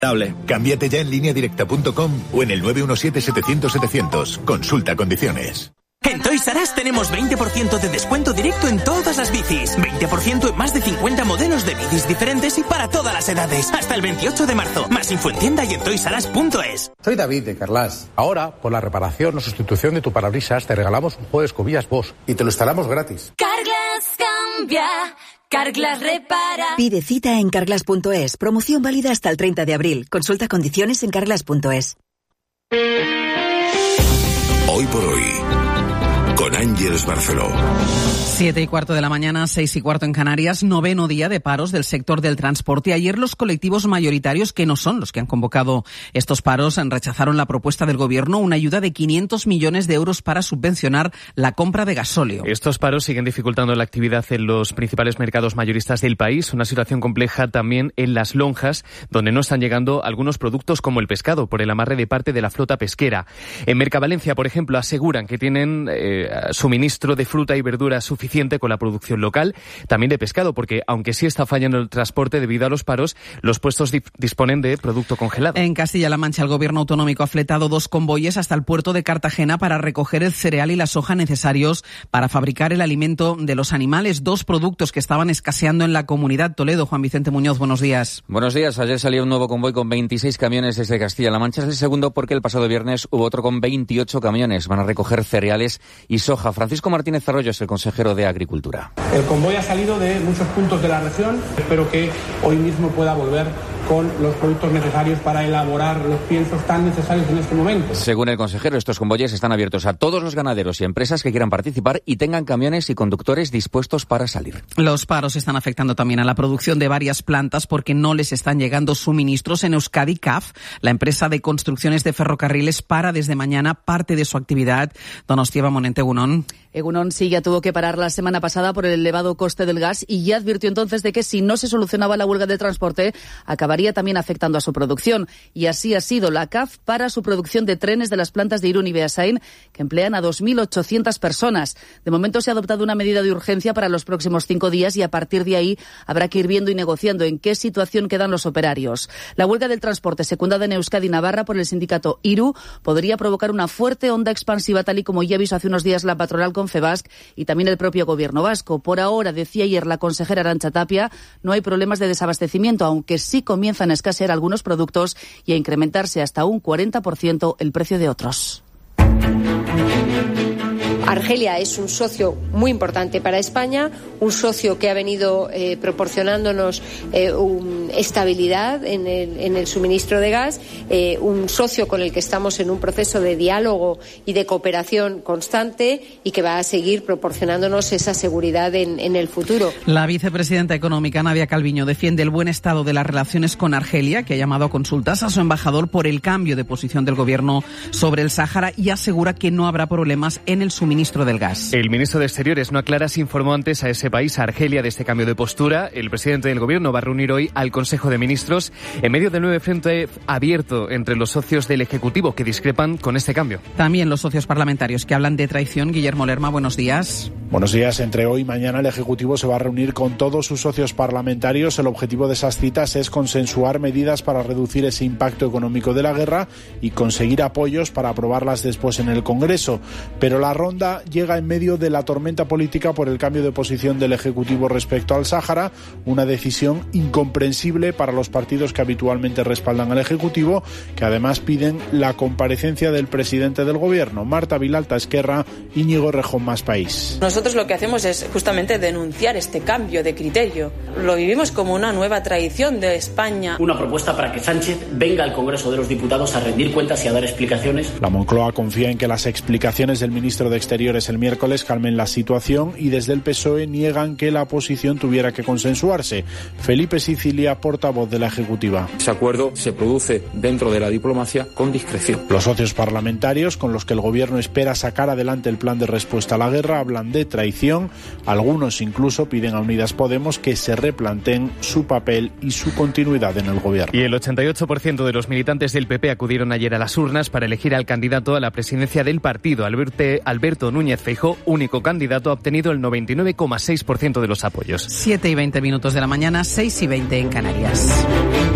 Cámbiate ya en lineadirecta.com o en el 917-700-700. Consulta condiciones. En Toys R Us tenemos 20% de descuento directo en todas las bicis. 20% en más de 50 modelos de bicis diferentes y para todas las edades. Hasta el 28 de marzo. Más info en tienda y en toysrus.es. Soy David de Carlas. Ahora, por la reparación o sustitución de tu parabrisas, te regalamos un juego de escobillas Bosch y te lo instalamos gratis. Carglass cambia. Carglass repara. Pide cita en carglass.es. Promoción válida hasta el 30 de abril. Consulta condiciones en carglass.es. Hoy por hoy, con Ángeles Barceló. 7:15 de la mañana, 6:15 en Canarias, 9º día de paros del sector del transporte. Ayer los colectivos mayoritarios, que no son los que han convocado estos paros, rechazaron la propuesta del Gobierno, una ayuda de 500 millones de euros para subvencionar la compra de gasóleo. Estos paros siguen dificultando la actividad en los principales mercados mayoristas del país, una situación compleja también en las lonjas, donde no están llegando algunos productos como el pescado, por el amarre de parte de la flota pesquera. En Mercavalencia, por ejemplo, aseguran que tienen suministro de fruta y verdura suficiente con la producción local, también de pescado, porque aunque sí está fallando el transporte debido a los paros, los puestos disponen de producto congelado. En Castilla-La Mancha, el Gobierno autonómico ha fletado 2 convoyes hasta el puerto de Cartagena para recoger el cereal y la soja necesarios para fabricar el alimento de los animales, 2 productos que estaban escaseando en la comunidad. Toledo, Juan Vicente Muñoz, buenos días. Buenos días. Ayer salió un nuevo convoy con 26 camiones desde Castilla-La Mancha. Es el segundo porque el pasado viernes hubo otro con 28 camiones. Van a recoger cereales y soja. Francisco Martínez Arroyo es el consejero de Agricultura. El convoy ha salido de muchos puntos de la región. Espero que hoy mismo pueda volver con los productos necesarios para elaborar los piensos tan necesarios en este momento. Según el consejero, estos convoyes están abiertos a todos los ganaderos y empresas que quieran participar y tengan camiones y conductores dispuestos para salir. Los paros están afectando también a la producción de varias plantas porque no les están llegando suministros. En Euskadi, CAF, la empresa de construcciones de ferrocarriles, para desde mañana parte de su actividad. Donostia Monente, Egunon. Egunon sí, ya tuvo que parar la semana pasada por el elevado coste del gas y ya advirtió entonces de que si no se solucionaba la huelga de transporte, acabaría también afectando a su producción. Y así ha sido. La CAF para su producción de trenes de las plantas de Irún y Beasain, que emplean a 2.800 personas. De momento se ha adoptado una medida de urgencia para los próximos 5 días y a partir de ahí habrá que ir viendo y negociando en qué situación quedan los operarios. La huelga del transporte, secundada en Euskadi y Navarra por el sindicato IRU, podría provocar una fuerte onda expansiva, tal y como ya avisó hace unos días la patronal Confebask y también el propio gobierno vasco. Por ahora, decía ayer la consejera Arantxa Tapia, no hay problemas de desabastecimiento, aunque sí comienzan a escasear algunos productos y a incrementarse hasta un 40% el precio de otros. Argelia es un socio muy importante para España, un socio que ha venido proporcionándonos estabilidad en el suministro de gas, un socio con el que estamos en un proceso de diálogo y de cooperación constante y que va a seguir proporcionándonos esa seguridad en el futuro. La vicepresidenta económica Nadia Calviño defiende el buen estado de las relaciones con Argelia, que ha llamado a consultas a su embajador por el cambio de posición del gobierno sobre el Sáhara y asegura que no habrá problemas en el suministro del gas. El ministro de Exteriores, Noa Claras, informó antes a ese país, a Argelia, de este cambio de postura. El presidente del gobierno va a reunir hoy al Consejo de Ministros en medio del nuevo frente abierto entre los socios del Ejecutivo que discrepan con este cambio. También los socios parlamentarios que hablan de traición. Guillermo Lerma, buenos días. Buenos días. Entre hoy y mañana el Ejecutivo se va a reunir con todos sus socios parlamentarios. El objetivo de esas citas es consensuar medidas para reducir ese impacto económico de la guerra y conseguir apoyos para aprobarlas después en el Congreso. Pero la ronda llega en medio de la tormenta política por el cambio de posición del Ejecutivo respecto al Sáhara, una decisión incomprensible para los partidos que habitualmente respaldan al Ejecutivo, que además piden la comparecencia del presidente del Gobierno, Marta Vilalta Esquerra, Íñigo Rejón Más País. Nosotros lo que hacemos es justamente denunciar este cambio de criterio. Lo vivimos como una nueva traición de España. Una propuesta para que Sánchez venga al Congreso de los Diputados a rendir cuentas y a dar explicaciones. La Moncloa confía en que las explicaciones del ministro de Exteriores el miércoles calmen la situación y desde el PSOE niegan que la posición tuviera que consensuarse. Felipe Sicilia, portavoz de la Ejecutiva. Ese acuerdo se produce dentro de la diplomacia con discreción. Los socios parlamentarios con los que el Gobierno espera sacar adelante el plan de respuesta a la guerra hablan de traición. Algunos incluso piden a Unidas Podemos que se replanteen su papel y su continuidad en el Gobierno. Y el 88% de los militantes del PP acudieron ayer a las urnas para elegir al candidato a la presidencia del partido. Alberto Núñez Feijóo, único candidato, ha obtenido el 99,6% de los apoyos. 7:20 de la mañana, 6:20 en Canarias.